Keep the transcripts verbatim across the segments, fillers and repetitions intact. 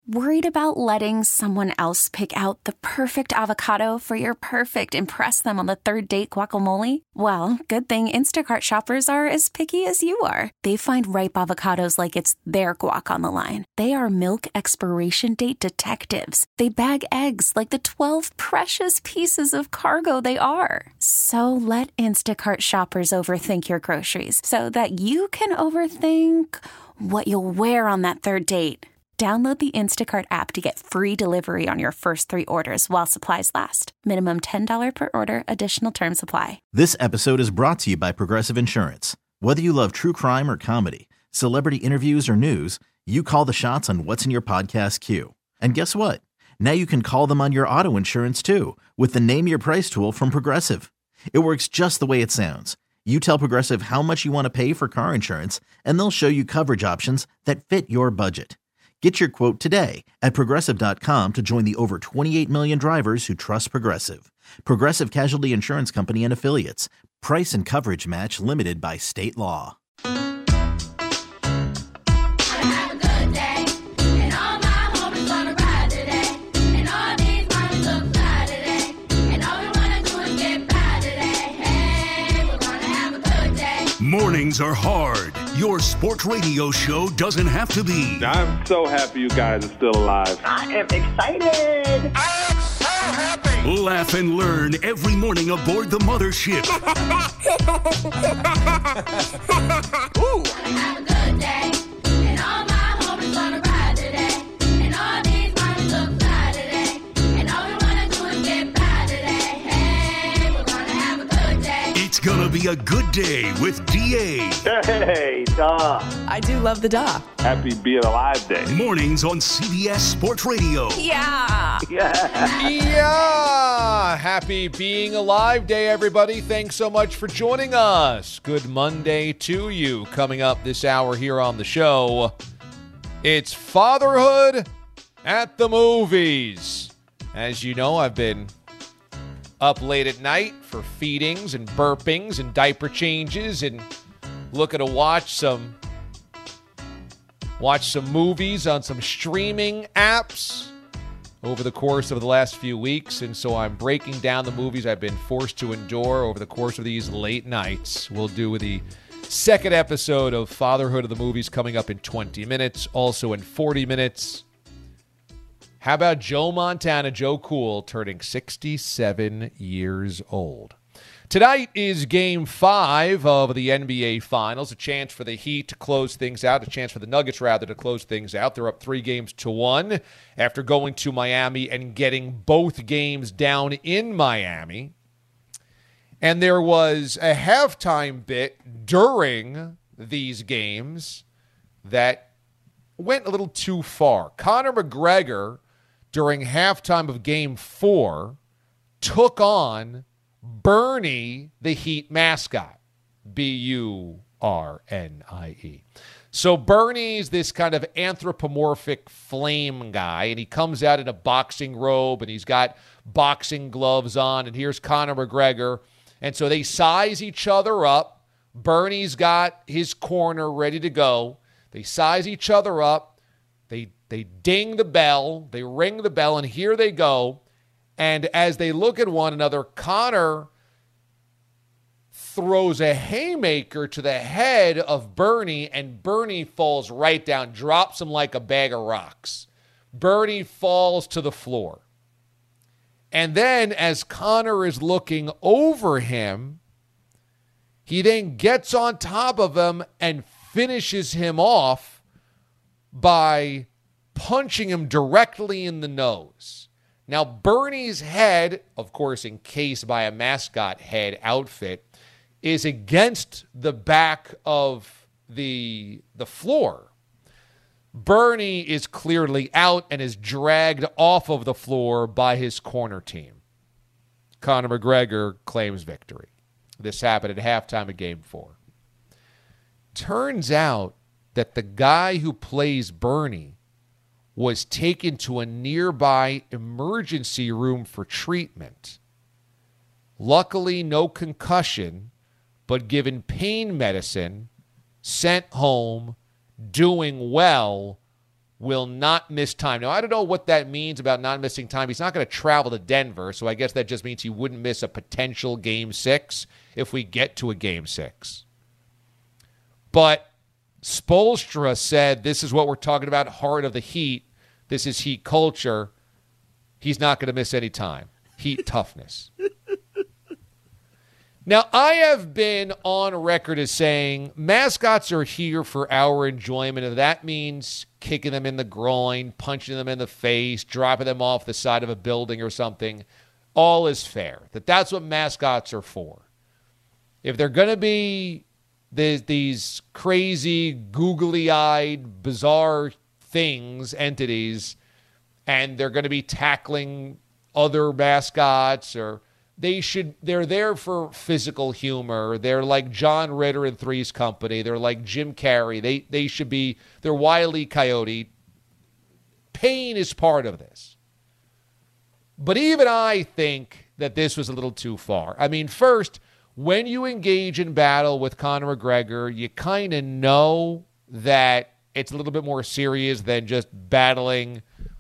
Worried about letting someone else pick out the perfect avocado for your perfect impress them on the third date guacamole? Well, good thing Instacart shoppers are as picky as you are. They find ripe avocados like it's their guac on the line. They are milk expiration date detectives. They bag eggs like the twelve precious pieces of cargo they are. So let Instacart shoppers overthink your groceries so that you can overthink what you'll wear on that third date. Download the Instacart app to get free delivery on your first three orders while supplies last. Minimum ten dollars per order. Additional terms apply. This episode is brought to you by Progressive Insurance. Whether you love true crime or comedy, celebrity interviews or news, you call the shots on what's in your podcast queue. And guess what? Now you can call them on your auto insurance too with the Name Your Price tool from Progressive. It works just the way it sounds. You tell Progressive how much you want to pay for car insurance, and they'll show you coverage options that fit your budget. Get your quote today at Progressive dot com to join the over twenty-eight million drivers who trust Progressive. Progressive Casualty Insurance Company and Affiliates. Price and coverage match limited by state law. Mornings are hard. Your sports radio show doesn't have to be. I'm so happy you guys are still alive. I am excited. I am so happy. Laugh and learn every morning aboard the mothership. Ooh. Have a good day. And all my homies gonna ride today. And all these mommies look fly today. And all we wanna do is get by today. Hey, we're gonna have a good day. It's gonna be a good day with D A. Hey, duh. I do love the duh. Happy being alive day. Mornings on C B S Sports Radio. Yeah. Yeah. Yeah. Happy being alive day, everybody. Thanks so much for joining us. Good Monday to you. Coming up this hour here on the show, it's fatherhood at the movies. As you know, I've been up late at night for feedings and burpings and diaper changes and looking to watch some watch some movies on some streaming apps over the course of the last few weeks. And so I'm breaking down the movies I've been forced to endure over the course of these late nights. We'll do the second episode of Fatherhood of the Movies coming up in twenty minutes, also in forty minutes. How about Joe Montana, Joe Cool, turning sixty-seven years old? Tonight is Game five of the N B A Finals, a chance for the Heat to close things out, a chance for the Nuggets, rather, to close things out. They're up three games to one after going to Miami and getting both games down in Miami. And there was a halftime bit during these games that went a little too far. Conor McGregor, during halftime of Game four, took on Bernie, the Heat mascot, B U R N I E. So Bernie's this kind of anthropomorphic flame guy, and he comes out in a boxing robe, and he's got boxing gloves on, and here's Conor McGregor. And so they size each other up. Bernie's got his corner ready to go. They size each other up. They, they ding the bell. They ring the bell, and here they go. And as they look at one another, Conor throws a haymaker to the head of Bernie, and Bernie falls right down, drops him like a bag of rocks. Bernie falls to the floor. And then as Conor is looking over him, he then gets on top of him and finishes him off by punching him directly in the nose. Now, Bernie's head, of course, encased by a mascot head outfit, is against the back of the, the floor. Bernie is clearly out and is dragged off of the floor by his corner team. Conor McGregor claims victory. This happened at halftime of Game four. Turns out that the guy who plays Bernie was taken to a nearby emergency room for treatment. Luckily, no concussion, but given pain medicine, sent home, doing well, will not miss time. Now, I don't know what that means about not missing time. He's not going to travel to Denver, so I guess that just means he wouldn't miss a potential game six if we get to a game six. But Spoelstra said, this is what we're talking about, heart of the Heat. This is Heat culture. He's not going to miss any time. Heat toughness. Now, I have been on record as saying mascots are here for our enjoyment, and that means kicking them in the groin, punching them in the face, dropping them off the side of a building or something. All is fair. That that's what mascots are for. If they're going to be these, these crazy, googly-eyed, bizarre things, entities, and they're going to be tackling other mascots, or they should, they're there for physical humor. They're like John Ritter in Three's Company. They're like Jim Carrey. They they should be, they're Wile E. Coyote. Pain is part of this. But even I think that this was a little too far. I mean, first, when you engage in battle with Conor McGregor, you kind of know that it's a little bit more serious than just battling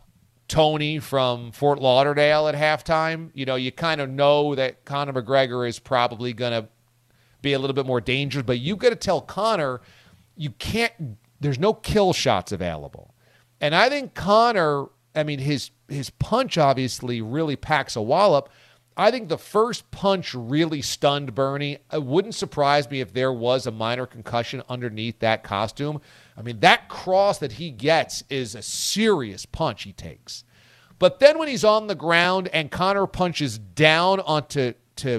Tony from Fort Lauderdale at halftime. You know, you kind of know that Conor McGregor is probably going to be a little bit more dangerous, but you've got to tell Conor you can't, there's no kill shots available. And I think Conor, I mean, his his punch obviously really packs a wallop. I think the first punch really stunned Bernie. It wouldn't surprise me if there was a minor concussion underneath that costume. I mean, that cross that he gets is a serious punch he takes. But then when he's on the ground and Conor punches down onto to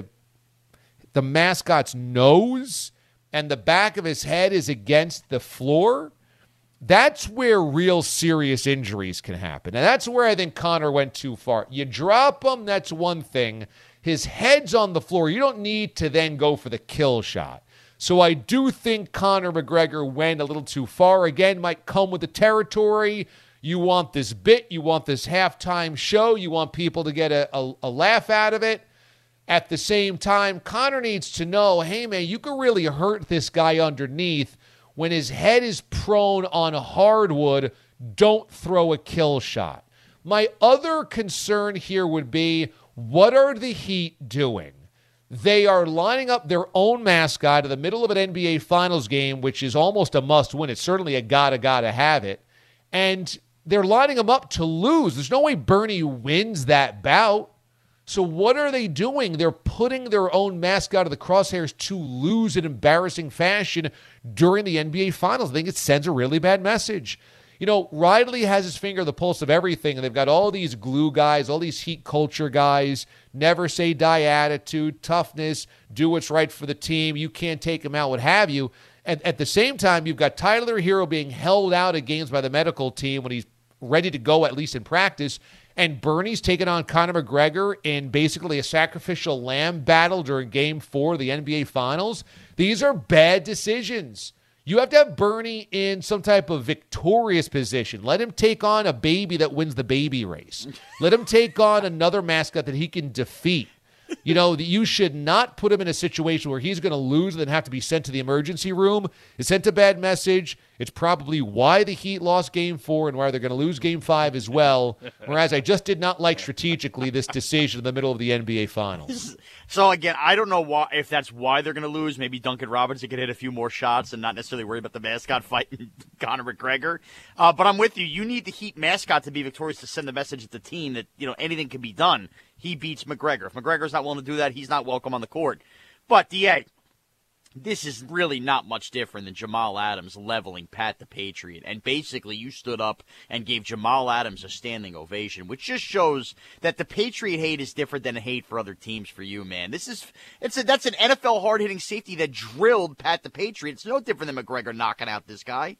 the mascot's nose and the back of his head is against the floor, that's where real serious injuries can happen. And that's where I think Conor went too far. You drop him, that's one thing. His head's on the floor. You don't need to then go for the kill shot. So I do think Conor McGregor went a little too far. Again, might come with the territory. You want this bit. You want this halftime show. You want people to get a, a, a laugh out of it. At the same time, Conor needs to know, hey, man, you can really hurt this guy underneath. When his head is prone on hardwood, don't throw a kill shot. My other concern here would be, what are the Heat doing? They are lining up their own mascot in the middle of an N B A Finals game, which is almost a must-win. It's certainly a gotta, gotta have it. And they're lining him up to lose. There's no way Bernie wins that bout. So what are they doing? They're putting their own mascot of the crosshairs to lose in embarrassing fashion during the N B A Finals. I think it sends a really bad message. You know, Riley has his finger on the pulse of everything, and they've got all these glue guys, all these Heat culture guys, never say die attitude, toughness, do what's right for the team, you can't take him out, what have you. And at the same time, you've got Tyler Hero being held out of games by the medical team when he's ready to go, at least in practice. And Bernie's taking on Conor McGregor in basically a sacrificial lamb battle during Game four of the N B A Finals. These are bad decisions. You have to have Bernie in some type of victorious position. Let him take on a baby that wins the baby race. Let him take on another mascot that he can defeat. You know, you should not put him in a situation where he's going to lose and then have to be sent to the emergency room. It sent a bad message. It's probably why the Heat lost Game four and why they're going to lose Game five as well. Whereas I just did not like strategically this decision in the middle of the N B A Finals. So, again, I don't know why if that's why they're going to lose. Maybe Duncan Robinson could hit a few more shots and not necessarily worry about the mascot fighting Conor McGregor. Uh, but I'm with you. You need the Heat mascot to be victorious to send the message to the team that, you know, anything can be done. He beats McGregor. If McGregor's not willing to do that, he's not welcome on the court. But, D A, this is really not much different than Jamal Adams leveling Pat the Patriot. And basically, you stood up and gave Jamal Adams a standing ovation, which just shows that the Patriot hate is different than a hate for other teams for you, man. This is it's a, that's an N F L hard-hitting safety that drilled Pat the Patriot. It's no different than McGregor knocking out this guy.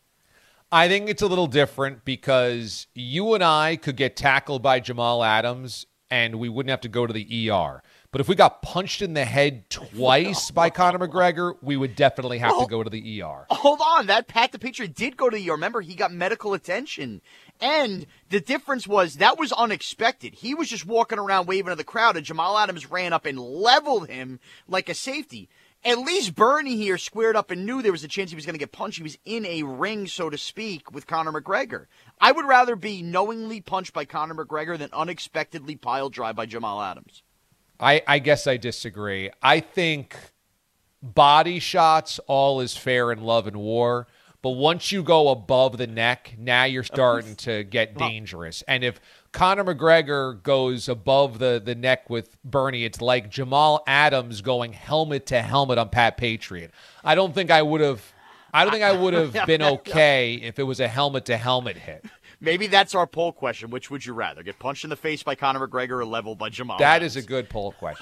I think it's a little different because you and I could get tackled by Jamal Adams and we wouldn't have to go to the E R. But if we got punched in the head twice by Conor McGregor, we would definitely have well, to go to the E R. Hold on. That Pat the Patriot did go to the E R. Remember, he got medical attention. And the difference was that was unexpected. He was just walking around waving to the crowd, and Jamal Adams ran up and leveled him like a safety. At least Bernie here squared up and knew there was a chance he was going to get punched. He was in a ring, so to speak, with Conor McGregor. I would rather be knowingly punched by Conor McGregor than unexpectedly pile drive by Jamal Adams. I, I guess I disagree. I think body shots, all is fair in love and war. But once you go above the neck, now you're starting to get dangerous. And if Conor McGregor goes above the, the neck with Bernie, it's like Jamal Adams going helmet to helmet on Pat Patriot. I don't think I would have I don't think I would have been okay if it was a helmet to helmet hit. Maybe that's our poll question. Which would you rather? Get punched in the face by Conor McGregor or leveled by Jamal That Adams? is a good poll question.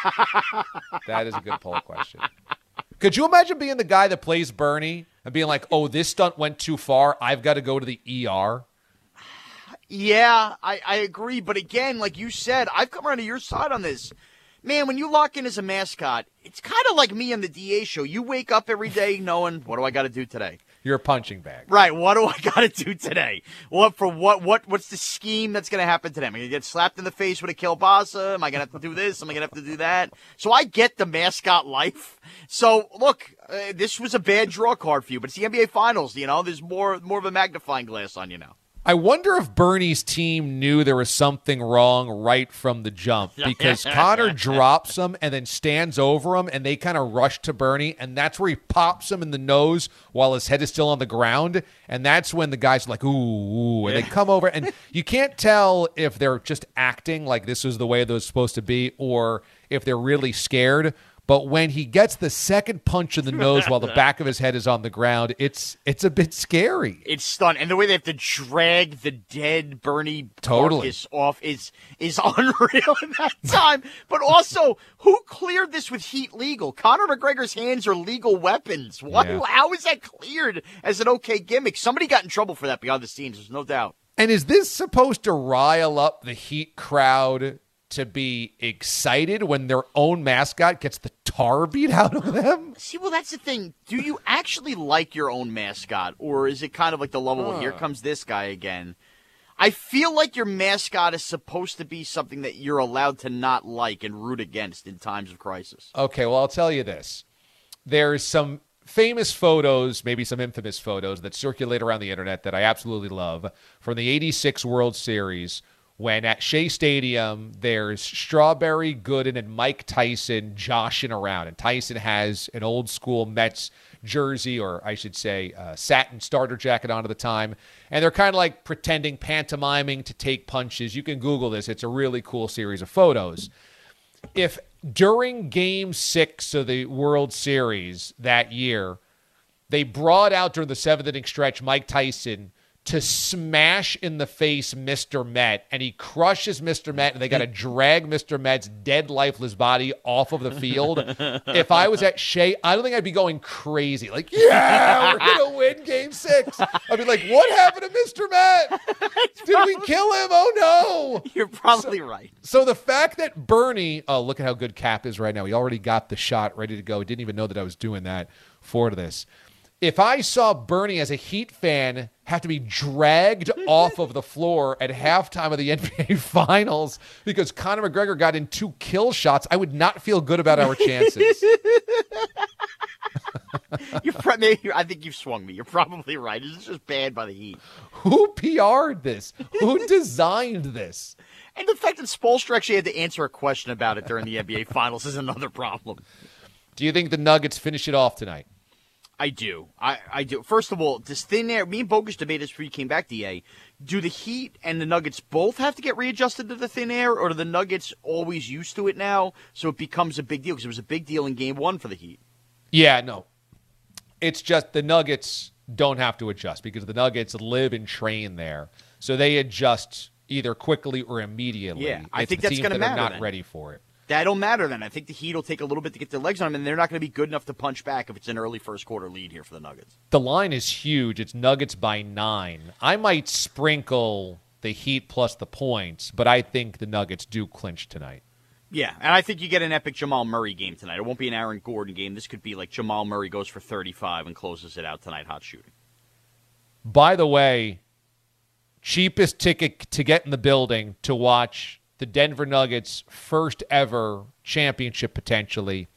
That is a good poll question. Could you imagine being the guy that plays Bernie and being like, oh, this stunt went too far. I've got to go to the E R? Yeah, I, I agree. But again, like you said, I've come around to your side on this. Man, when you lock in as a mascot, it's kind of like me on the D A show. You wake up every day knowing, what do I got to do today? You're a punching bag. Right, what do I got to do today? What for what what what's the scheme that's going to happen today? Am I going to get slapped in the face with a kielbasa? Am I going to have to do this? Am I going to have to do that? So I get the mascot life. So, look, uh, this was a bad draw card for you, but it's the N B A Finals, you know? There's more more of a magnifying glass on you now. I wonder if Bernie's team knew there was something wrong right from the jump, because Conor drops him and then stands over him, and they kind of rush to Bernie, and that's where he pops him in the nose while his head is still on the ground, and that's when the guys are like, ooh, ooh, and they come over, and you can't tell if they're just acting like this was the way that was supposed to be or if they're really scared. But when he gets the second punch in the nose while the back of his head is on the ground, it's it's a bit scary. It's stunning. And the way they have to drag the dead Bernie Totally. carcass off is is unreal in that time. But also, who cleared this with heat legal? Conor McGregor's hands are legal weapons. What? Yeah. How is that cleared as an okay gimmick? Somebody got in trouble for that behind the scenes, there's no doubt. And is this supposed to rile up the Heat crowd to be excited when their own mascot gets the tar beat out of them? See, well, that's the thing. Do you actually like your own mascot, or is it kind of like the lovable, Huh. here comes this guy again? I feel like your mascot is supposed to be something that you're allowed to not like and root against in times of crisis. Okay, well, I'll tell you this. There's some famous photos, maybe some infamous photos that circulate around the internet that I absolutely love from the eighty-six World Series, when at Shea Stadium, there's Strawberry, Gooden, and Mike Tyson joshing around. And Tyson has an old school Mets jersey, or I should say uh, satin starter jacket on at the time. And they're kind of like pretending, pantomiming to take punches. You can Google this. It's a really cool series of photos. If during Game six of the World Series that year, they brought out during the seventh inning stretch Mike Tyson to smash in the face Mister Met, and he crushes Mister Met, and they got to drag Mister Met's dead, lifeless body off of the field. If I was at Shea, I don't think I'd be going crazy. Like, yeah, we're going to win Game six. I'd be like, what happened to Mister Met? Did we kill him? Oh, no. You're probably right. So the fact that Bernie, oh, look at how good Cap is right now. He already got the shot ready to go. He didn't even know that I was doing that for this. If I saw Bernie as a Heat fan have to be dragged off of the floor at halftime of the N B A Finals because Conor McGregor got in two kill shots, I would not feel good about our chances. You're pro- maybe, I think you've swung me. You're probably right. This is just banned by the Heat. Who P R'd this? Who designed this? And the fact that Spoelstra actually had to answer a question about it during the N B A Finals is another problem. Do you think the Nuggets finish it off tonight? I do. I, I do. First of all, this thin air, me and Bogus debated this before you came back, D A. Do the Heat and the Nuggets both have to get readjusted to the thin air, or are the Nuggets always used to it now, so it becomes a big deal? Because it was a big deal in game one for the Heat. Yeah, no. It's just the Nuggets don't have to adjust because the Nuggets live and train there. So they adjust either quickly or immediately. Yeah, I It's think the that's teams gonna that are matter not then. ready for it. That don't matter then. I think the Heat will take a little bit to get their legs on them, and they're not going to be good enough to punch back if it's an early first quarter lead here for the Nuggets. The line is huge. It's Nuggets by nine. I might sprinkle the Heat plus the points, but I think the Nuggets do clinch tonight. Yeah, and I think you get an epic Jamal Murray game tonight. It won't be an Aaron Gordon game. This could be like Jamal Murray goes for thirty-five and closes it out tonight, hot shooting. By the way, cheapest ticket to get in the building to watch the Denver Nuggets' first ever championship potentially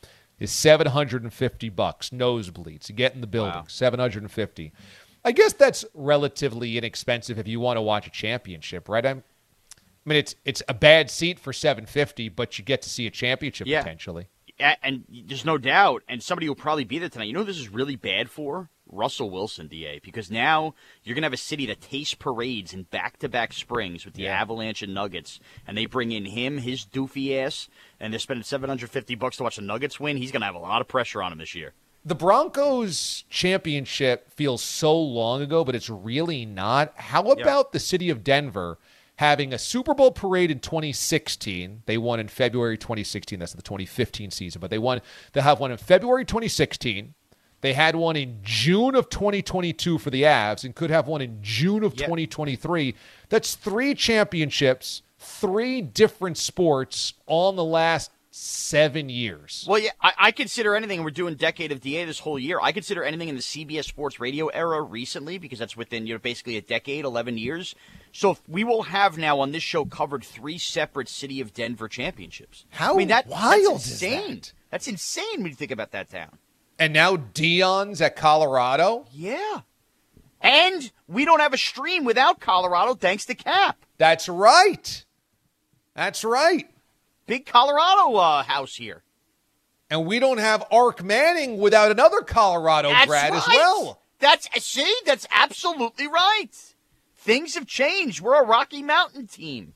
is seven hundred fifty bucks. Nosebleeds to get in the building, Wow. seven hundred fifty. I guess that's relatively inexpensive if you want to watch a championship, right? I'm, I mean, it's it's a bad seat for seven hundred fifty, but you get to see a championship Yeah. potentially. A- And there's no doubt, and somebody will probably be there tonight. You know who this is really bad for? Russell Wilson, D A, because now you're going to have a city that tastes parades in back-to-back springs with the Yeah. Avalanche and Nuggets, and they bring in him, his doofy ass, and they're spending seven hundred fifty bucks to watch the Nuggets win. He's going to have a lot of pressure on him this year. The Broncos championship feels so long ago, but it's really not. How about the city of Denver having a Super Bowl parade in twenty sixteen? They won in February twenty sixteen. That's the twenty fifteen season, but they won. They have one in February twenty sixteen. They had one in June of twenty twenty-two for the Avs and could have one in June of Yep. twenty twenty-three. That's three championships, three different sports all in the last seven years. Well, yeah, I, I consider anything, and we're doing Decade of D A this whole year, I consider anything in the C B S Sports Radio era recently, because that's within, you know, basically a decade, eleven years. So if we will have now on this show covered three separate City of Denver championships. How I mean, that, wild that's is insane. that? That's insane when you think about that town. And now Dion's at Colorado. Yeah. And we don't have a stream without Colorado thanks to Cap. That's right. That's right. Big Colorado uh, house here. And we don't have Ark Manning without another Colorado That's grad right. as well. That's see, that's absolutely right. Things have changed. We're a Rocky Mountain team.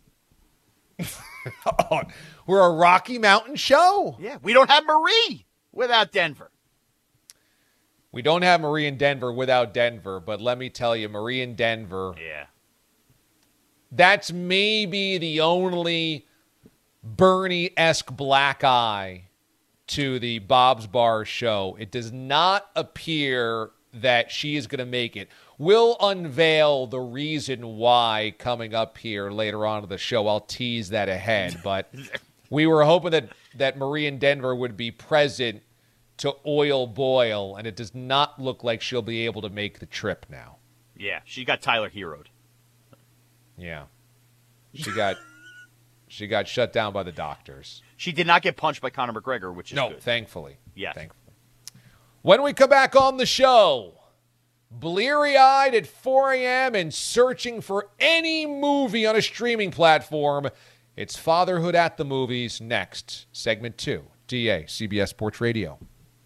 Oh, we're a Rocky Mountain show. Yeah, we don't have Marie without Denver. We don't have Marie in Denver without Denver, but let me tell you, Marie in Denver, Yeah. that's maybe the only Bernie-esque black eye to the Bob's Bar show. It does not appear that she is going to make it. We'll unveil the reason why coming up here later on in the show. I'll tease that ahead, but we were hoping that, that Marie in Denver would be present to oil boil, and it does not look like she'll be able to make the trip now. Yeah, she got Tyler Heroed. Yeah. She got she got shut down by the doctors. She did not get punched by Conor McGregor, which is No, good. thankfully. Yes. Thankfully. When we come back on the show, bleary-eyed at four a.m. and searching for any movie on a streaming platform, it's Fatherhood at the Movies next. Segment two, D A, C B S Sports Radio.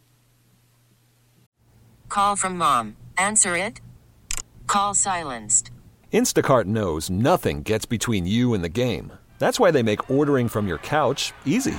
Call from mom. Answer it. Call silenced. Instacart knows nothing gets between you and the game. That's why they make ordering from your couch easy.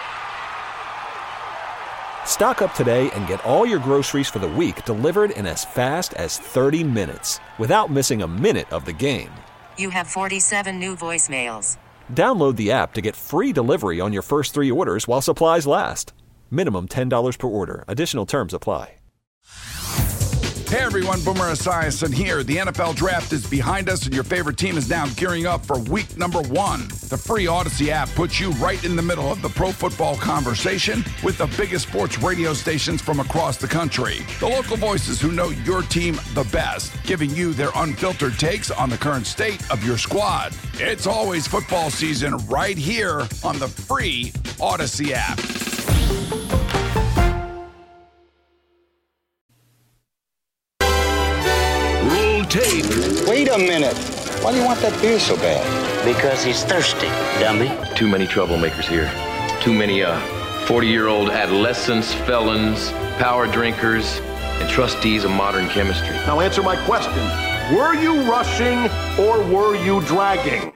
Stock up today and get all your groceries for the week delivered in as fast as thirty minutes without missing a minute of the game. You have forty-seven new voicemails. Download the app to get free delivery on your first three orders while supplies last. Minimum ten dollars per order. Additional terms apply. Hey everyone, Boomer Esiason here. The N F L Draft is behind us and your favorite team is now gearing up for week number one. The free Odyssey app puts you right in the middle of the pro football conversation with the biggest sports radio stations from across the country. The local voices who know your team the best, giving you their unfiltered takes on the current state of your squad. It's always football season right here on the free Odyssey app. Tape. Wait a minute. Why do you want that beer so bad? Because he's thirsty, dummy. Too many troublemakers here. Too many uh, forty-year-old adolescents, felons, power drinkers, and trustees of modern chemistry. Now answer my question. Were you rushing or were you dragging?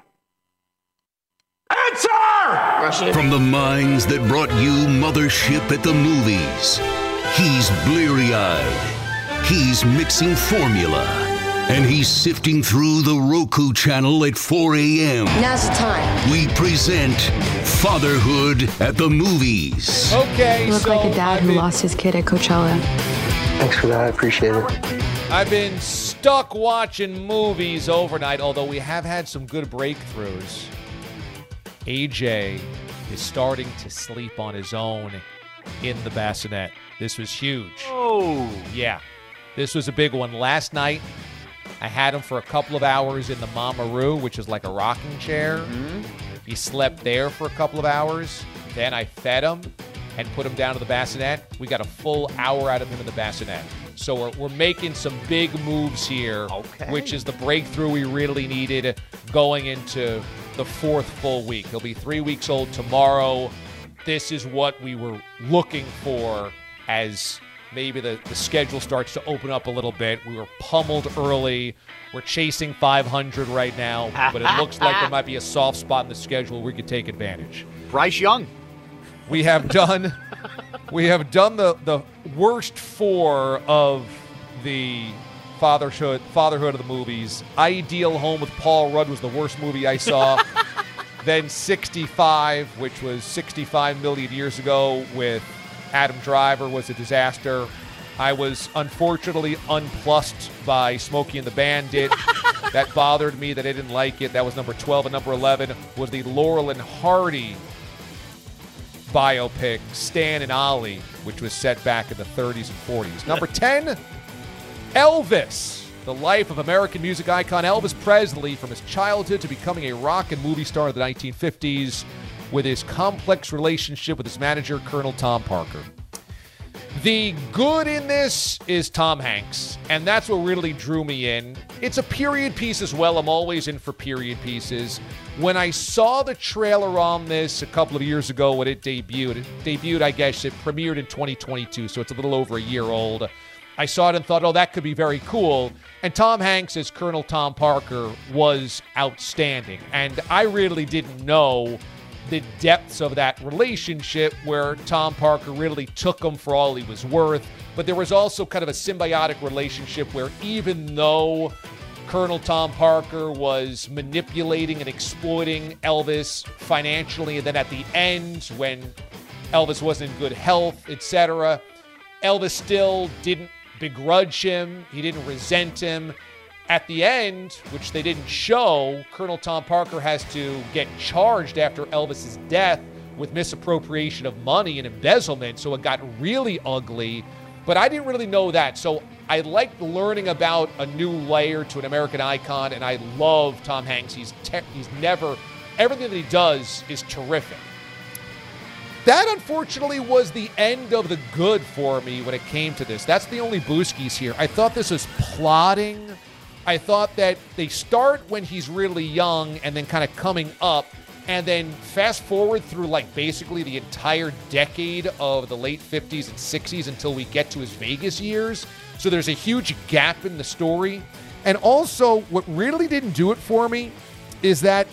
Answer! Rushing. From the minds that brought you Mothership at the Movies, he's bleary-eyed. He's mixing formula. And he's sifting through the Roku channel at four a.m. Now's the time. We present Fatherhood at the Movies. Okay, You look so like a dad I've who been, lost his kid at Coachella. Thanks for that. I appreciate it. I've been stuck watching movies overnight, although we have had some good breakthroughs. A J is starting to sleep on his own in the bassinet. This was huge. Oh. Yeah, this was a big one. Last night, I had him for a couple of hours in the Mamaroo, which is like a rocking chair. Mm-hmm. He slept there for a couple of hours. Then I fed him. and put him down to the bassinet, we got a full hour out of him in the bassinet. So we're, we're making some big moves here, okay. which is the breakthrough we really needed going into the fourth full week. He'll be three weeks old tomorrow. This is what we were looking for as maybe the, the schedule starts to open up a little bit. We were pummeled early. We're chasing five hundred right now, but it looks like there might be a soft spot in the schedule where we could take advantage. Bryce Young. We have done we have done the, the worst four of the fatherhood fatherhood of the movies. Ideal Home with Paul Rudd was the worst movie I saw. Then sixty-five, which was sixty-five million years ago with Adam Driver, was a disaster. I was unfortunately unplussed by Smokey and the Bandit. That bothered me that I didn't like it. That was number twelve. And number eleven was the Laurel and Hardy biopic, Stan and Ollie, which was set back in the thirties and forties. Number ten, Elvis, the life of American music icon Elvis Presley from his childhood to becoming a rock and movie star of the nineteen fifties with his complex relationship with his manager, Colonel Tom Parker. The good in this is Tom Hanks, and that's what really drew me in. It's a period piece as well. I'm always in for period pieces. When I saw the trailer on this a couple of years ago when it debuted, it debuted, I guess, it premiered in twenty twenty-two, so it's a little over a year old. I saw it and thought, oh, that could be very cool. And Tom Hanks as Colonel Tom Parker was outstanding. And I really didn't know the depths of that relationship where Tom Parker really took him for all he was worth. But there was also kind of a symbiotic relationship where even though Colonel Tom Parker was manipulating and exploiting Elvis financially, and then at the end when Elvis wasn't in good health, et cetera, Elvis still didn't begrudge him. He didn't resent him. At the end, which they didn't show, Colonel Tom Parker has to get charged after Elvis's death with misappropriation of money and embezzlement, so it got really ugly. But I didn't really know that, so I liked learning about a new layer to an American icon, and I love Tom Hanks. He's te- he's never, everything that he does is terrific. That, unfortunately, was the end of the good for me when it came to this. That's the only booskies here. I thought this was plotting. I thought that they start when he's really young and then kind of coming up, and then fast forward through like basically the entire decade of the late fifties and sixties until we get to his Vegas years. So there's a huge gap in the story. And also, what really didn't do it for me is that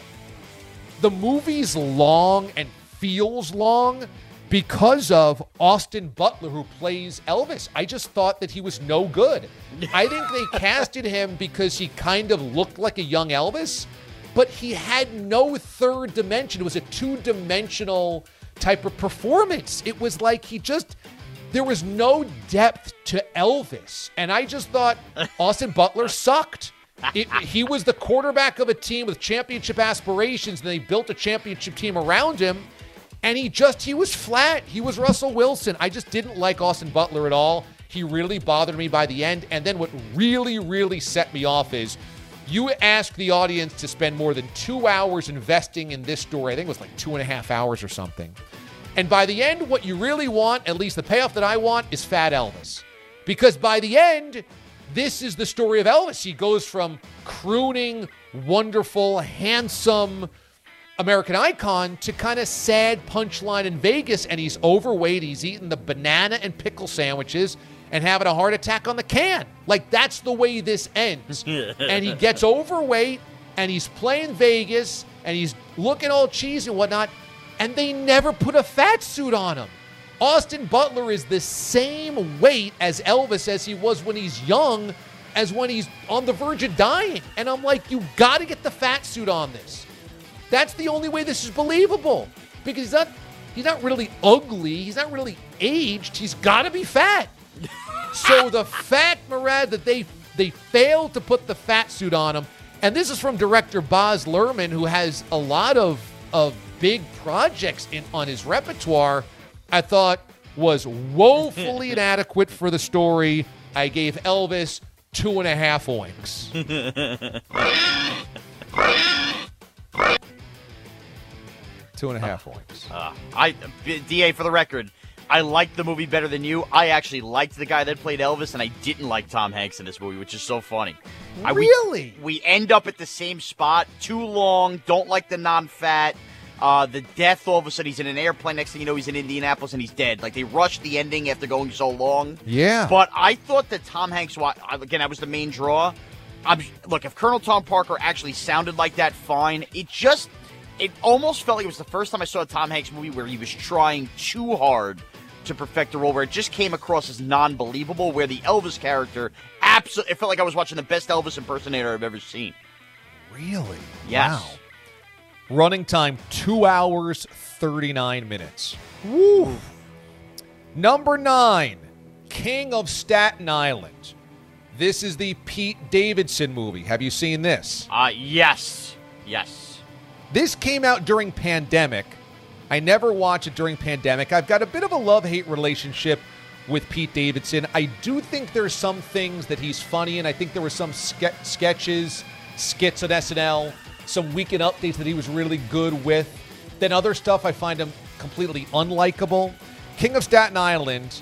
the movie's long and feels long because of Austin Butler, who plays Elvis. I just thought that he was no good. I think they casted him because he kind of looked like a young Elvis, but he had no third dimension. It was a two-dimensional type of performance. It was like he just, there was no depth to Elvis. And I just thought Austin Butler sucked. It, he was the quarterback of a team with championship aspirations, and they built a championship team around him. And he just, he was flat. He was Russell Wilson. I just didn't like Austin Butler at all. He really bothered me by the end. And then what really, really set me off is you ask the audience to spend more than two hours investing in this story. I think it was like two and a half hours or something. And by the end, what you really want, at least the payoff that I want, is Fat Elvis. Because by the end, this is the story of Elvis. He goes from crooning, wonderful, handsome American icon to kind of sad punchline in Vegas, and he's overweight. He's eating the banana and pickle sandwiches and having a heart attack on the can. Like, that's the way this ends. And he gets overweight, and he's playing Vegas, and he's looking all cheesy and whatnot, and they never put a fat suit on him. Austin Butler is the same weight as Elvis as he was when he's young as when he's on the verge of dying. And I'm like, you got to get the fat suit on this. That's the only way this is believable, because he's not, he's not really ugly. He's not really aged. He's got to be fat. So the fact, Murad, that they they failed to put the fat suit on him, and this is from director Baz Luhrmann, who has a lot of, of big projects in on his repertoire, I thought was woefully inadequate for the story. I gave Elvis two and a half oinks. Two and a half oinks. Uh, I, D A, for the record, I liked the movie better than you. I actually liked the guy that played Elvis, and I didn't like Tom Hanks in this movie, which is so funny. I, we, Really? we end up at the same spot. Too long. Don't like the non-fat. Uh, the death, all of a sudden, he's in an airplane. Next thing you know, he's in Indianapolis, and he's dead. Like, they rushed the ending after going so long. Yeah. But I thought that Tom Hanks, wa- again, that was the main draw. I'm, look, if Colonel Tom Parker actually sounded like that, fine. It just, it almost felt like it was the first time I saw a Tom Hanks movie where he was trying too hard to perfect the role, where it just came across as non-believable, where the Elvis character, absolutely, it felt like I was watching the best Elvis impersonator I've ever seen. Really? Yes. Wow. Running time, two hours, thirty-nine minutes. Woo! Number nine, King of Staten Island. This is the Pete Davidson movie. Have you seen this? Uh, yes. Yes. This came out during pandemic. I never watched it during pandemic. I've got a bit of a love-hate relationship with Pete Davidson. I do think there's some things that he's funny in. I think there were some ske- sketches, skits on S N L, some weekend updates that he was really good with. Then other stuff I find him completely unlikable. King of Staten Island,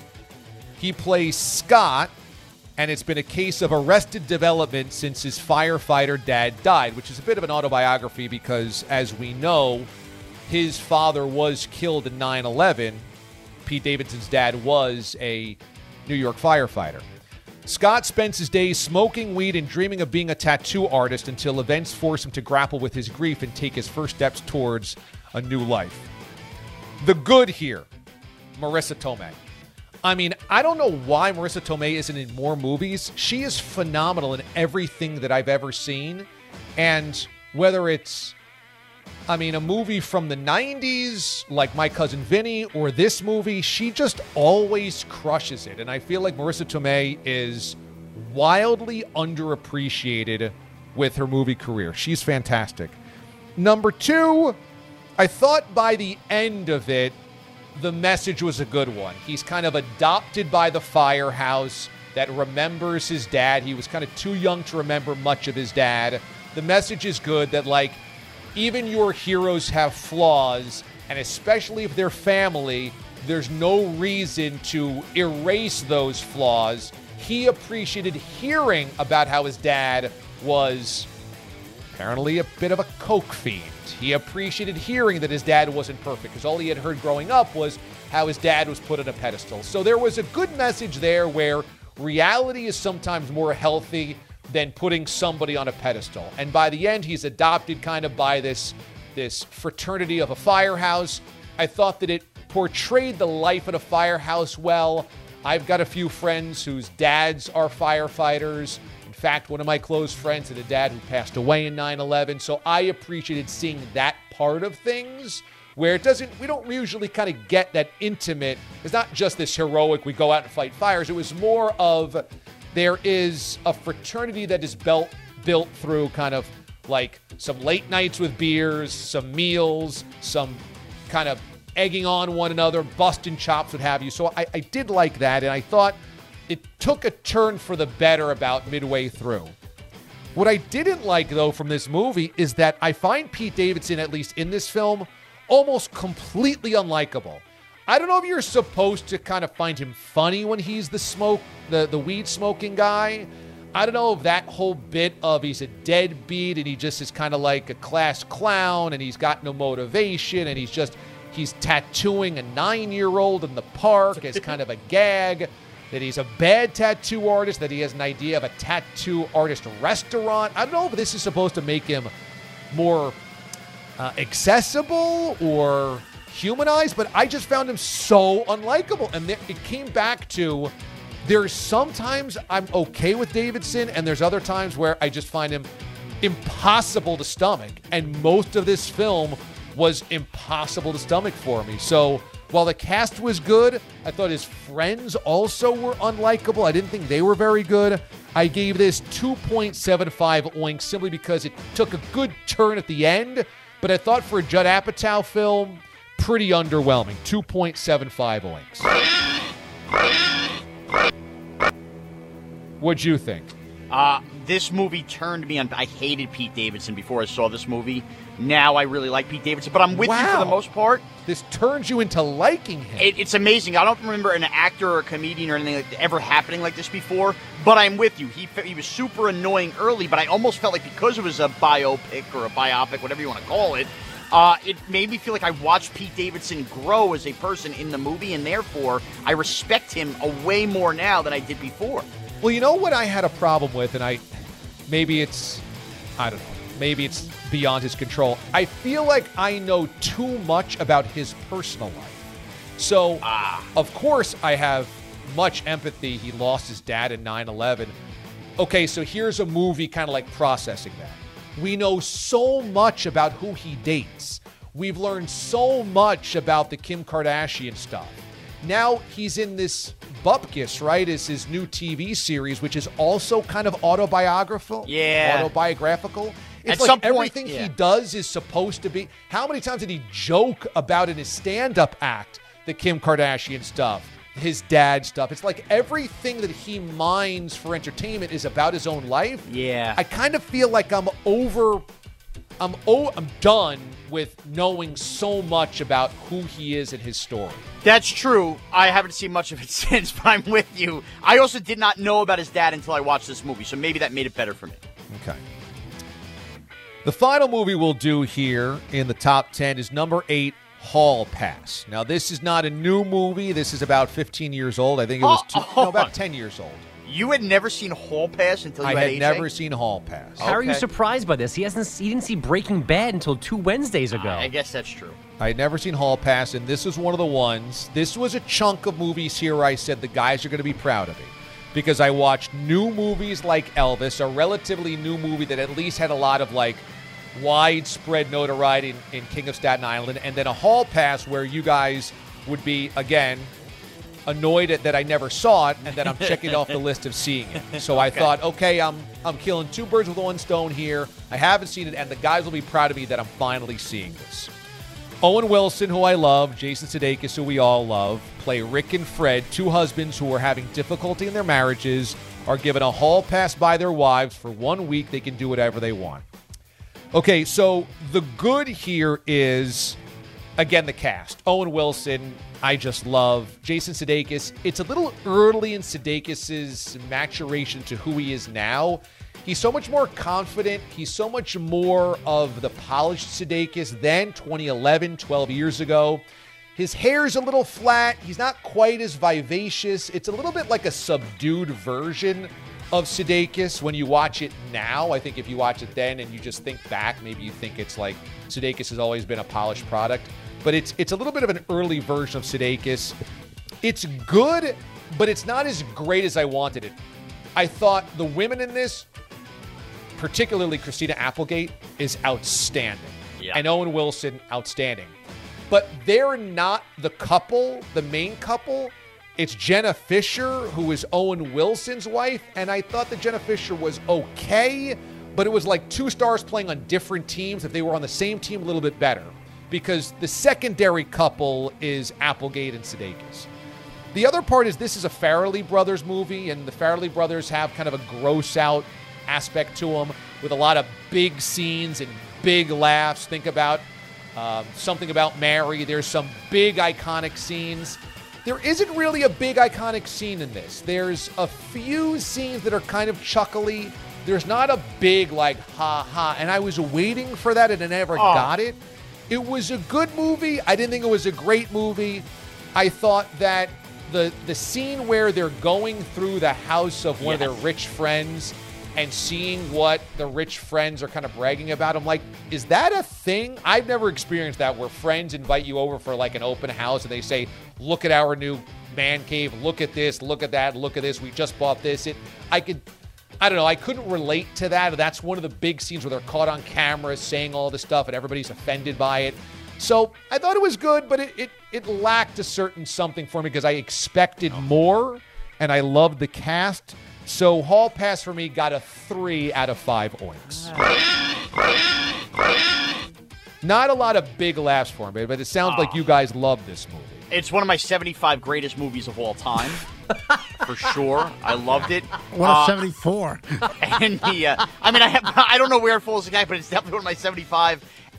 he plays Scott, and it's been a case of arrested development since his firefighter dad died, which is a bit of an autobiography because, as we know, his father was killed in nine eleven. Pete Davidson's dad was a New York firefighter. Scott spends his days smoking weed and dreaming of being a tattoo artist until events force him to grapple with his grief and take his first steps towards a new life. The good here, Marissa Tomei. I mean, I don't know why Marissa Tomei isn't in more movies. She is phenomenal in everything that I've ever seen. And whether it's, I mean, a movie from the nineties, like My Cousin Vinny, or this movie, she just always crushes it. And I feel like Marissa Tomei is wildly underappreciated with her movie career. She's fantastic. Number two, I thought by the end of it, the message was a good one. He's kind of adopted by the firehouse that remembers his dad. He was kind of too young to remember much of his dad. The message is good that, like, even your heroes have flaws, and especially if they're family, there's no reason to erase those flaws. He appreciated hearing about how his dad was apparently a bit of a coke fiend. He appreciated hearing that his dad wasn't perfect because all he had heard growing up was how his dad was put on a pedestal. So there was a good message there where reality is sometimes more healthy than putting somebody on a pedestal. And by the end, he's adopted kind of by this, this fraternity of a firehouse. I thought that it portrayed the life at a firehouse well. I've got a few friends whose dads are firefighters. In fact, one of my close friends had a dad who passed away in nine eleven. So I appreciated seeing that part of things where it doesn't, we don't usually kind of get that intimate. It's not just this heroic, we go out and fight fires. It was more of, there is a fraternity that is built, built through kind of like some late nights with beers, some meals, some kind of egging on one another, busting chops, what have you. So I, I did like that, and I thought it took a turn for the better about midway through. What I didn't like, though, from this movie is that I find Pete Davidson, at least in this film, almost completely unlikable. I don't know if you're supposed to kind of find him funny when he's the smoke, the, the weed smoking guy. I don't know if that whole bit of he's a deadbeat and he just is kind of like a class clown and he's got no motivation and he's just, he's tattooing a nine-year-old in the park as kind of a gag, that he's a bad tattoo artist, that he has an idea of a tattoo artist restaurant. I don't know if this is supposed to make him more uh, accessible or humanized, but I just found him so unlikable. And th- it came back to, there's sometimes I'm okay with Davidson, and there's other times where I just find him impossible to stomach. And most of this film was impossible to stomach for me. So while the cast was good, I thought his friends also were unlikable. I didn't think they were very good. I gave this two point seven five oinks simply because it took a good turn at the end, but I thought for a Judd Apatow film, pretty underwhelming. two point seven five oinks. What'd you think? Uh, this movie turned me on. I hated Pete Davidson before I saw this movie. now I really like Pete Davidson. But I'm with Wow. you for the most part. This turns you into liking him. It, it's amazing. I don't remember an actor or a comedian or anything like ever happening like this before, but I'm with you. He he was super annoying early, but I almost felt like because it was a biopic or a biopic, whatever you want to call it, uh, it made me feel like I watched Pete Davidson grow as a person in the movie, and therefore I respect him a way more now than I did before. Well, you know what I had a problem with, and I maybe it's, I don't know, maybe it's beyond his control. I feel like I know too much about his personal life. So, ah. of course, I have much empathy. He lost his dad in nine eleven. Okay, so here's a movie kind of like processing that. We know so much about who he dates. We've learned so much about the Kim Kardashian stuff. Now he's in this Bupkis, right? Is his new T V series, which is also kind of autobiographical. Yeah. Autobiographical. It's At like some point, everything yeah. he does is supposed to be. How many times did he joke about in his stand-up act the Kim Kardashian stuff, his dad stuff? It's like everything that he minds for entertainment is about his own life. Yeah. I kind of feel like I'm over. I'm oh, I'm done with knowing so much about who he is and his story. That's true. I haven't seen much of it since, but I'm with you. I also did not know about his dad until I watched this movie, so maybe that made it better for me. Okay. The final movie we'll do here in the top ten is number eight, Hall Pass. Now, this is not a new movie. This is about fifteen years old. I think it was two, Oh, no, about ten years old. You had never seen Hall Pass until you I had had H A? never seen Hall Pass. How are you surprised by this? He hasn't. He didn't see Breaking Bad until two Wednesdays ago. I guess that's true. I had never seen Hall Pass, and this was one of the ones. This was a chunk of movies here where I said the guys are going to be proud of me. Because I watched new movies like Elvis, a relatively new movie that at least had a lot of, like, widespread notoriety in, in King of Staten Island, and then a Hall Pass where you guys would be, again, annoyed at that I never saw it, and then I'm checking off the list of seeing it. So I Okay. thought, okay, I'm I'm killing two birds with one stone here. I haven't seen it, and the guys will be proud of me that I'm finally seeing this. Owen Wilson, who I love, Jason Sudeikis, who we all love, play Rick and Fred, two husbands who are having difficulty in their marriages, are given a hall pass by their wives for one week. They can do whatever they want. Okay, so the good here is, again, the cast. Owen Wilson, I just love. Jason Sudeikis, it's a little early in Sudeikis' maturation to who he is now. He's so much more confident. He's so much more of the polished Sudeikis than twenty eleven, twelve years ago. His hair's a little flat. He's not quite as vivacious. It's a little bit like a subdued version of Sudeikis when you watch it now. I think if you watch it then and you just think back, maybe you think it's like Sudeikis has always been a polished product. But it's it's a little bit of an early version of Sudeikis. It's good, but it's not as great as I wanted it. I thought the women in this, particularly Christina Applegate, is outstanding. Yeah. And Owen Wilson, outstanding. But they're not the couple, the main couple. It's Jenna Fisher, who is Owen Wilson's wife, and I thought that Jenna Fisher was okay, but it was like two stars playing on different teams. If they were on the same team, a little bit better. Because the secondary couple is Applegate and Sudeikis. The other part is this is a Farrelly Brothers movie, and the Farrelly Brothers have kind of a gross-out aspect to them with a lot of big scenes and big laughs. Think about um, Something About Mary. There's some big iconic scenes. There isn't really a big iconic scene in this. There's a few scenes that are kind of chuckly. There's not a big, like, ha-ha, and I was waiting for that, and I never Oh. got it. It was a good movie. I didn't think it was a great movie. I thought that the the scene where they're going through the house of one Yes. of their rich friends and seeing what the rich friends are kind of bragging about, I'm like, is that a thing? I've never experienced that, where friends invite you over for like an open house and they say, look at our new man cave, look at this, look at that, look at this, we just bought this. It, I could, I don't know, I couldn't relate to that. That's one of the big scenes where they're caught on camera saying all this stuff and everybody's offended by it. So I thought it was good, but it it, it lacked a certain something for me because I expected more, and I loved the cast. So Hall Pass for me got a three out of five oinks. Not a lot of big laughs for me, but it sounds like you guys love this movie. It's one of my seventy-five greatest movies of all time, for sure. I loved it. What a Uh, seventy-four. And the, uh, I mean, I have, I don't know where it falls exactly, but it's definitely one of my seventy-five.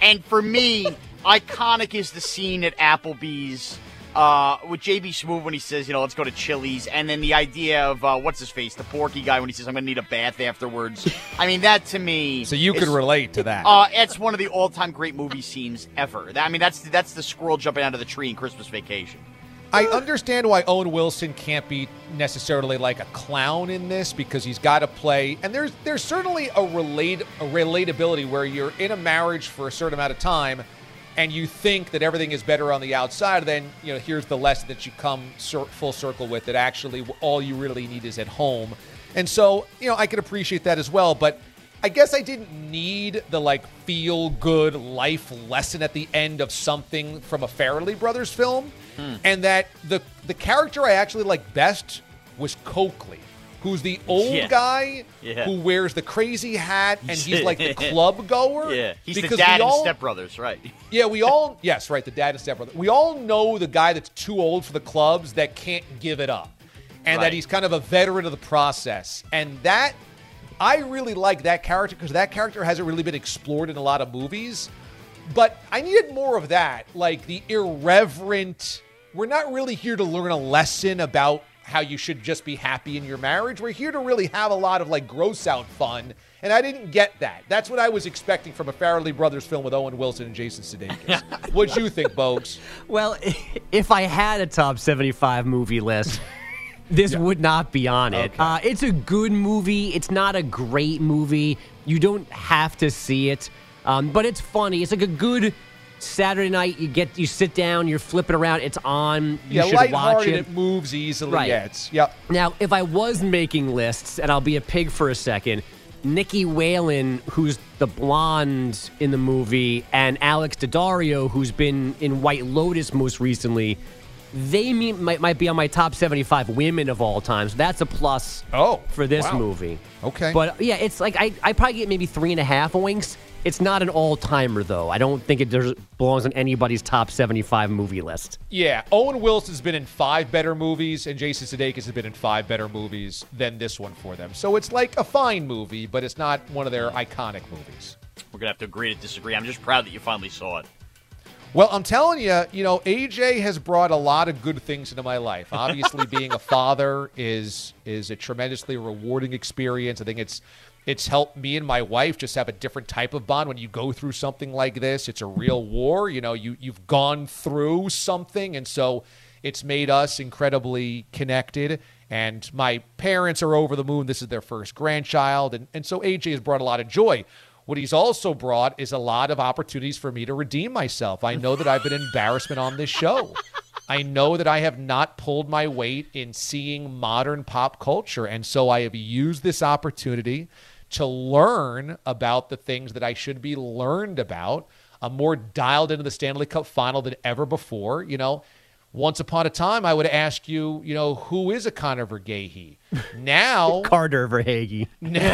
And for me, iconic is the scene at Applebee's uh, with J B. Smoove when he says, you know, let's go to Chili's. And then the idea of, uh, what's his face, the Porky guy when he says, I'm going to need a bath afterwards. I mean, that to me. So you could is, relate to that. Uh, it's one of the all-time great movie scenes ever. I mean, that's that's the squirrel jumping out of the tree in Christmas Vacation. I understand why Owen Wilson can't be necessarily like a clown in this because he's got to play, and there's there's certainly a relate a relatability where you're in a marriage for a certain amount of time, and you think that everything is better on the outside. Then you know here's the lesson that you come cir- full circle with that actually all you really need is at home, and so you know I can appreciate that as well, but. I guess I didn't need the, like, feel-good life lesson at the end of something from a Farrelly Brothers film, hmm. and that the the character I actually liked best was Coakley, who's the old yeah. guy yeah. who wears the crazy hat, and he's like the club goer. Yeah, he's because the dad all, in Step Brothers, right? Yeah, we all, yes, right, the dad in Step Brothers. We all know the guy that's too old for the clubs that can't give it up, and right. that he's kind of a veteran of the process, and that... I really like that character because that character hasn't really been explored in a lot of movies. But I needed more of that, like the irreverent, we're not really here to learn a lesson about how you should just be happy in your marriage. We're here to really have a lot of like gross out fun. And I didn't get that. That's what I was expecting from a Farrelly Brothers film with Owen Wilson and Jason Sudeikis. What'd you think, Bogues? Well, if I had a top seventy-five movie list... This yeah. would not be on it. Okay. Uh, it's a good movie. It's not a great movie. You don't have to see it, um, but it's funny. It's like a good Saturday night. You get, you sit down, you're flipping around. It's on. You yeah, should watch lighthearted. it. It moves easily. Right. Yeah, it's, yep. Now, if I was making lists, and I'll be a pig for a second, Nikki Whalen, who's the blonde in the movie, and Alex Daddario, who's been in White Lotus most recently. They mean, might, might be on my top seventy-five women of all time. So that's a plus oh, for this wow. movie. Okay. But, yeah, it's like I, I probably get maybe three and a half oinks. It's not an all-timer, though. I don't think it does, belongs on anybody's top seventy-five movie list. Yeah, Owen Wilson's been in five better movies, and Jason Sudeikis has been in five better movies than this one for them. So it's like a fine movie, but it's not one of their iconic movies. We're going to have to agree to disagree. I'm just proud that you finally saw it. Well, I'm telling you, you know, A J has brought a lot of good things into my life. Obviously, being a father is is a tremendously rewarding experience. I think it's it's helped me and my wife just have a different type of bond when you go through something like this. It's a real war. You know, you, you've gone through something, and so it's made us incredibly connected. And my parents are over the moon. This is their first grandchild, and, and so A J has brought a lot of joy. What he's also brought is a lot of opportunities for me to redeem myself. I know that I've been an embarrassment on this show. I know that I have not pulled my weight in seeing modern pop culture, and so I have used this opportunity to learn about the things that I should be learned about. I'm more dialed into the Stanley Cup final than ever before. You know, once upon a time, I would ask you, you know, who is a Conor Vergahey? Now, Carter Verhage.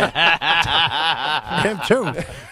Him too.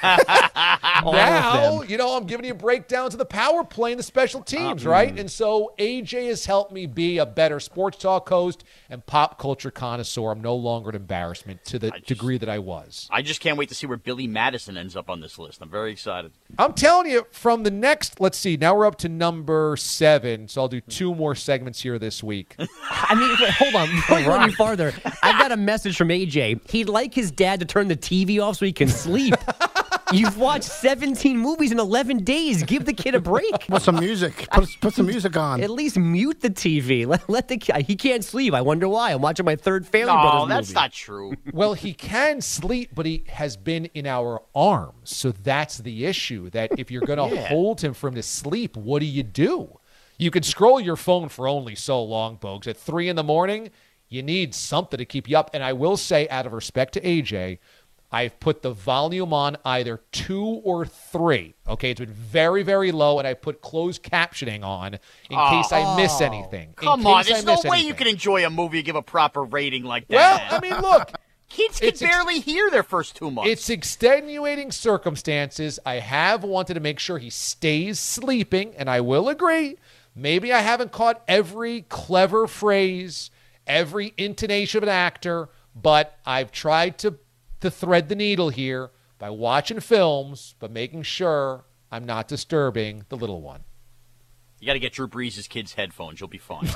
Now, you know, I'm giving you breakdowns of the power play and the special teams, uh, right? Mm. And so A J has helped me be a better sports talk host and pop culture connoisseur. I'm no longer an embarrassment to the just, degree that I was. I just can't wait to see where Billy Madison ends up on this list. I'm very excited. I'm telling you, from the next, let's see, now we're up to number seven, so I'll do two more segments here this week. I mean, hold on, before you go any farther, I've got a message from A J. He'd like his dad to turn the T V off so he can sleep. You've watched seventeen movies in eleven days. Give the kid a break. Put some music. Put, put some music on. At least mute the T V. Let, let the He can't sleep. I wonder why. I'm watching my third Family no, Brothers movie. No, that's not true. Well, he can sleep, but he has been in our arms. So that's the issue, that if you're going to yeah. hold him for him to sleep, what do you do? You can scroll your phone for only so long, Bogues. At three in the morning, you need something to keep you up. And I will say, out of respect to A J, I've put the volume on either two or three. Okay, it's been very, very low, and I put closed captioning on in oh, case I miss anything. Come in on, case there's I no miss way anything. you can enjoy a movie and give a proper rating like that. Well, man. I mean, look. Kids can it's barely ex- hear their first two months. It's extenuating circumstances. I have wanted to make sure he stays sleeping, and I will agree. Maybe I haven't caught every clever phrase, every intonation of an actor, but I've tried to to thread the needle here by watching films, but making sure I'm not disturbing the little one. You got to get Drew Brees' kids' headphones. You'll be fine.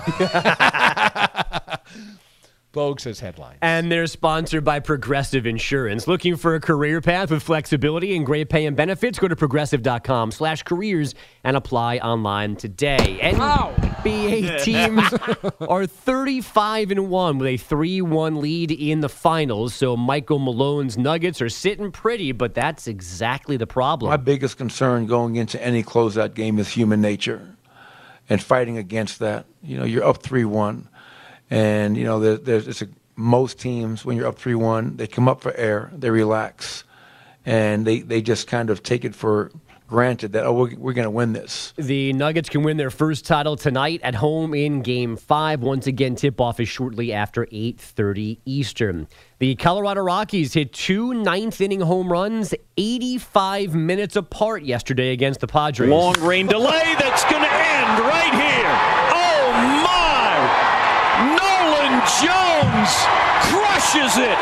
Bogue says headlines. And they're sponsored by Progressive Insurance. Looking for a career path with flexibility and great pay and benefits? Go to progressive.com slash careers and apply online today. N B A teams are thirty-five and one with a three one lead in the finals. So Michael Malone's Nuggets are sitting pretty, but that's exactly the problem. My biggest concern going into any closeout game is human nature and fighting against that. You know, you're up three one. And, you know, there, there's it's a, most teams, when you're up three one, they come up for air, they relax, and they, they just kind of take it for granted that, oh, we're, we're going to win this. The Nuggets can win their first title tonight at home in Game five. Once again, tip-off is shortly after eight thirty Eastern. The Colorado Rockies hit two ninth-inning home runs eighty-five minutes apart yesterday against the Padres. Long rain delay that's going to end right here. Oh, my! Nolan Jones crushes it.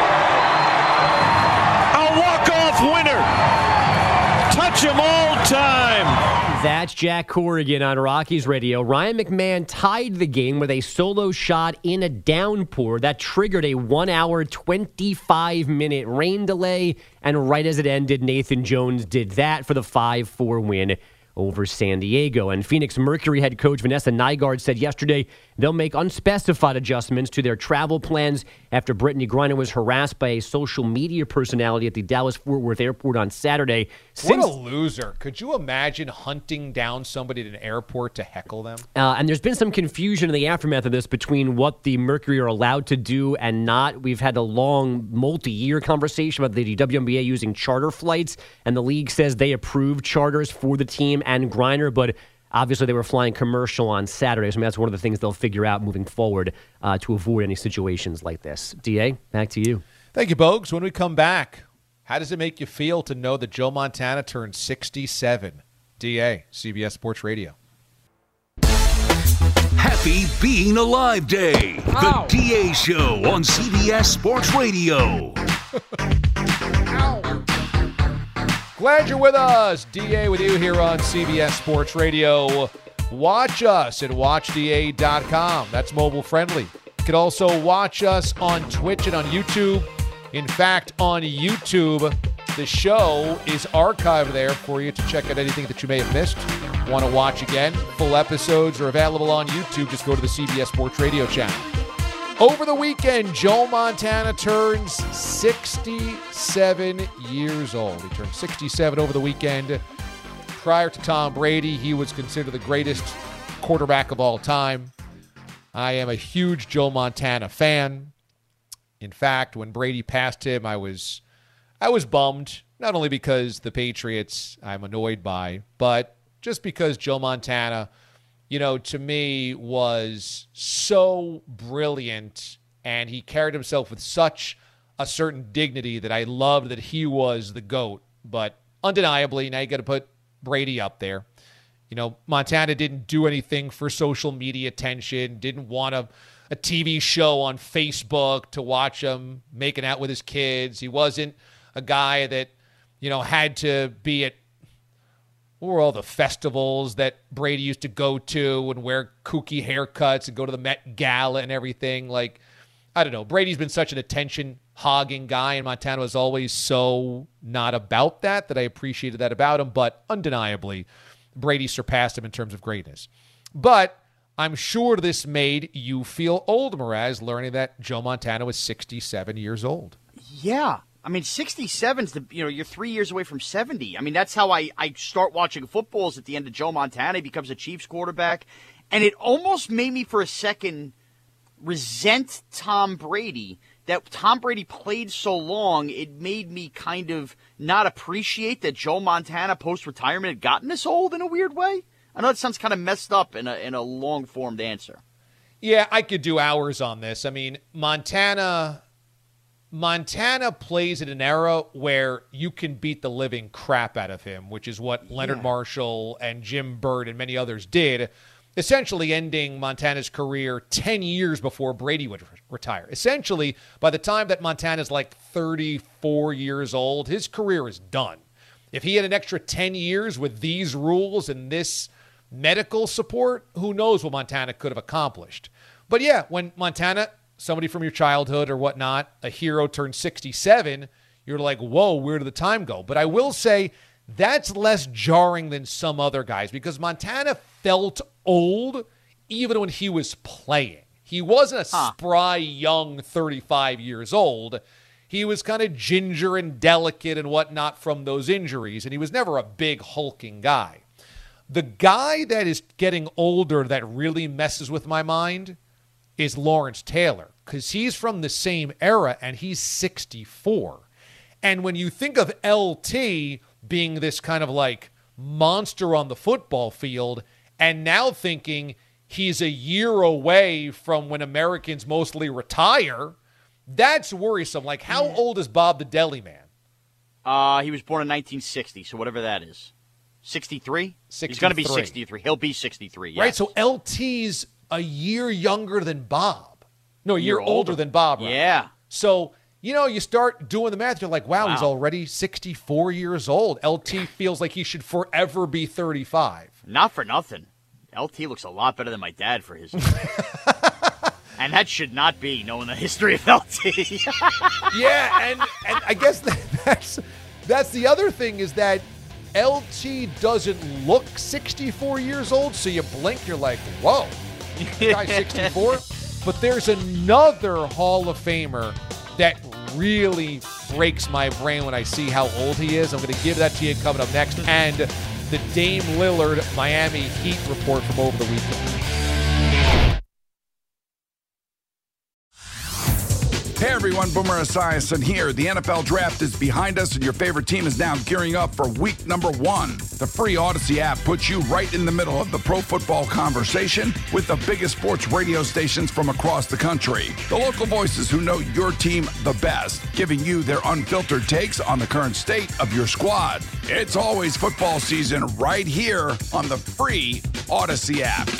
A walk-off winner. Touch 'em all time. That's Jack Corrigan on Rockies radio. Ryan McMahon tied the game with a solo shot in a downpour that triggered a one hour, twenty-five minute rain delay. And right as it ended, Nathan Jones did that for the five four win over San Diego. And Phoenix Mercury head coach Vanessa Nygaard said yesterday they'll make unspecified adjustments to their travel plans after Brittany Griner was harassed by a social media personality at the Dallas-Fort Worth airport on Saturday. Since, what a loser. Could you imagine hunting down somebody at an airport to heckle them? Uh, and there's been some confusion in the aftermath of this between what the Mercury are allowed to do and not. We've had a long, multi-year conversation about the W N B A using charter flights, and the league says they approved charters for the team and Griner, but obviously they were flying commercial on Saturday, so I mean, that's one of the things they'll figure out moving forward uh, to avoid any situations like this. D A, back to you. Thank you, Bogues. When we come back, how does it make you feel to know that Joe Montana turned sixty-seven? D A, C B S Sports Radio. Happy Being Alive Day. Ow. The D A Show on C B S Sports Radio. Glad you're with us. D A with you here on C B S Sports Radio. Watch us at watch d a dot com. That's mobile friendly. You can also watch us on Twitch and on YouTube. In fact, on YouTube, the show is archived there for you to check out anything that you may have missed. Want to watch again? Full episodes are available on YouTube. Just go to the C B S Sports Radio channel. Over the weekend, Joe Montana turns sixty-seven years old. He turned sixty-seven over the weekend. Prior to Tom Brady, he was considered the greatest quarterback of all time. I am a huge Joe Montana fan. In fact, when Brady passed him, I was I was bummed, not only because the Patriots I'm annoyed by, but just because Joe Montana, you know, to me was so brilliant, and he carried himself with such a certain dignity that I loved that he was the GOAT. But undeniably, now you got to put Brady up there. You know, Montana didn't do anything for social media attention, didn't want a, a T V show on Facebook to watch him making out with his kids. He wasn't a guy that, you know, had to be at what were all the festivals that Brady used to go to and wear kooky haircuts and go to the Met Gala and everything. Like, I don't know. Brady's been such an attention-hogging guy, and Montana was always so not about that, that I appreciated that about him. But undeniably, Brady surpassed him in terms of greatness. But I'm sure this made you feel old, Mraz, learning that Joe Montana was sixty-seven years old. Yeah. I mean, sixty-seven's the, you know, you're three years away from seventy. I mean, that's how I, I start watching football is at the end of Joe Montana. He becomes a Chiefs quarterback. And it almost made me for a second resent Tom Brady, that Tom Brady played so long. It made me kind of not appreciate that Joe Montana post-retirement had gotten this old in a weird way. I know it sounds kind of messed up in a, in a long-formed answer. Yeah, I could do hours on this. I mean, Montana... Montana plays in an era where you can beat the living crap out of him, which is what Leonard Yeah. Marshall and Jim Bird and many others did, essentially ending Montana's career ten years before Brady would re- retire. Essentially, by the time that Montana's like thirty-four years old, his career is done. If he had an extra ten years with these rules and this medical support, who knows what Montana could have accomplished. But yeah, when Montana, somebody from your childhood or whatnot, a hero turned sixty-seven, you're like, whoa, where did the time go? But I will say that's less jarring than some other guys because Montana felt old even when he was playing. He wasn't a huh. spry, young thirty-five years old. He was kind of ginger and delicate and whatnot from those injuries, and he was never a big hulking guy. The guy that is getting older that really messes with my mind is Lawrence Taylor, because he's from the same era, and he's sixty-four. And when you think of L T being this kind of like monster on the football field, and now thinking he's a year away from when Americans mostly retire, that's worrisome. Like, how old is Bob the Deli Man? Uh, he was born in nineteen sixty, so whatever that is. sixty-three? He's going to be sixty-three. He'll be sixty-three, yes. Right, so L T's a year younger than Bob. No, a year, year older. older than Bob. Right? Yeah. So, you know, you start doing the math, you're like, wow, wow, he's already sixty-four years old. L T feels like he should forever be thirty-five. Not for nothing. L T looks a lot better than my dad for his and that should not be knowing the history of L T. Yeah, and, and I guess that, that's that's the other thing is that L T doesn't look sixty-four years old, so you blink, you're like, whoa, the guy's sixty-four. But there's another Hall of Famer that really breaks my brain when I see how old he is. I'm going to give that to you coming up next. And the Dame Lillard Miami Heat report from over the weekend. Hey everyone, Boomer Esiason here. The N F L Draft is behind us and your favorite team is now gearing up for week number one. The free Odyssey app puts you right in the middle of the pro football conversation with the biggest sports radio stations from across the country. The local voices who know your team the best, giving you their unfiltered takes on the current state of your squad. It's always football season right here on the free Odyssey app.